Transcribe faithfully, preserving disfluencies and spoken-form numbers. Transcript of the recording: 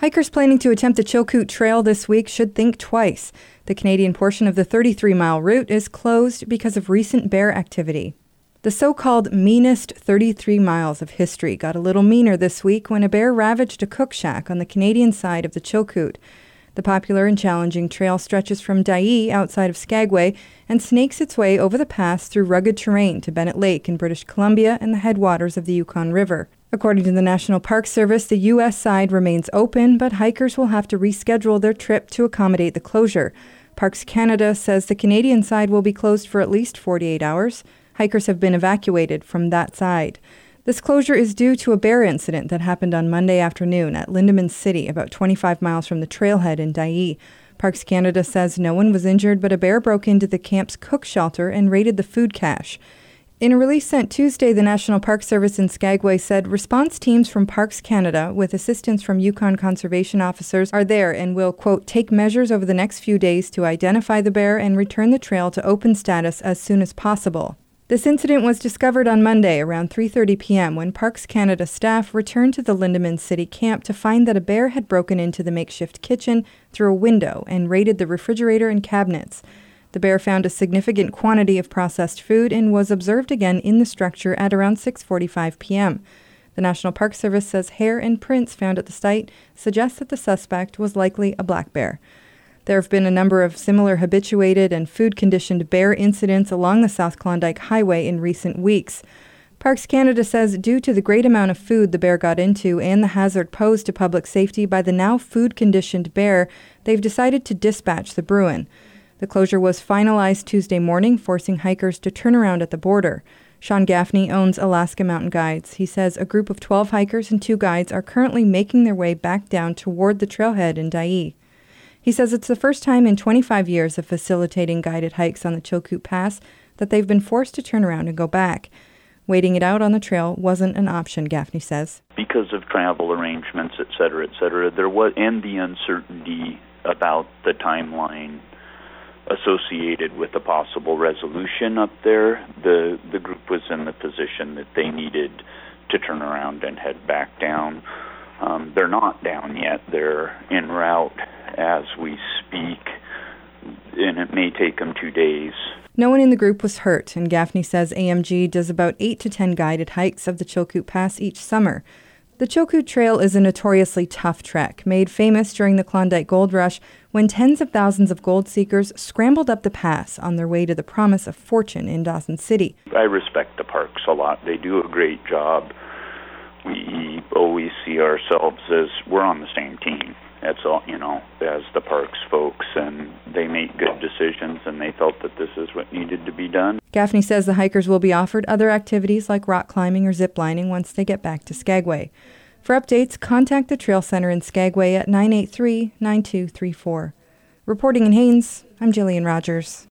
Hikers planning to attempt the Chilkoot Trail this week should think twice. The Canadian portion of the thirty-three mile route is closed because of recent bear activity. The so-called meanest thirty-three miles of history got a little meaner this week when a bear ravaged a cook shack on the Canadian side of the Chilkoot. The popular and challenging trail stretches from Dyea outside of Skagway and snakes its way over the pass through rugged terrain to Bennett Lake in British Columbia and the headwaters of the Yukon River. According to the National Park Service, the U S side remains open, but hikers will have to reschedule their trip to accommodate the closure. Parks Canada says the Canadian side will be closed for at least forty-eight hours. Hikers have been evacuated from that side. This closure is due to a bear incident that happened on Monday afternoon at Lindeman City, about twenty-five miles from the trailhead in Dyea. Parks Canada says no one was injured, but a bear broke into the camp's cook shelter and raided the food cache. In a release sent Tuesday, the National Park Service in Skagway said response teams from Parks Canada, with assistance from Yukon conservation officers, are there and will, quote, take measures over the next few days to identify the bear and return the trail to open status as soon as possible. This incident was discovered on Monday around three thirty p.m. when Parks Canada staff returned to the Lindeman City camp to find that a bear had broken into the makeshift kitchen through a window and raided the refrigerator and cabinets. The bear found a significant quantity of processed food and was observed again in the structure at around six forty-five p.m. The National Park Service says hair and prints found at the site suggest that the suspect was likely a black bear. There have been a number of similar habituated and food-conditioned bear incidents along the South Klondike Highway in recent weeks. Parks Canada says due to the great amount of food the bear got into and the hazard posed to public safety by the now food-conditioned bear, they've decided to dispatch the Bruin. The closure was finalized Tuesday morning, forcing hikers to turn around at the border. Sean Gaffney owns Alaska Mountain Guides. He says a group of twelve hikers and two guides are currently making their way back down toward the trailhead in Dyea. He says it's the first time in twenty-five years of facilitating guided hikes on the Chilkoot Pass that they've been forced to turn around and go back. Waiting it out on the trail wasn't an option, Gaffney says. Because of travel arrangements, et cetera, et cetera, there was, and the uncertainty about the timeline associated with a possible resolution up there, the, the group was in the position that they needed to turn around and head back down. Um, they're not down yet. They're en route as we speak, and it may take them two days. No one in the group was hurt, and Gaffney says A M G does about eight to ten guided hikes of the Chilkoot Pass each summer. The Chilkoot Trail is a notoriously tough trek, made famous during the Klondike Gold Rush when tens of thousands of gold seekers scrambled up the pass on their way to the promise of fortune in Dawson City. I respect the parks a lot. They do a great job. We always see ourselves as we're on the same team. That's all, you know, as the parks folks, and they make good decisions, and they felt that this is what needed to be done. Gaffney says the hikers will be offered other activities like rock climbing or zip lining once they get back to Skagway. For updates, contact the Trail Center in Skagway at nine eight three, nine two three four. Reporting in Haines, I'm Jillian Rogers.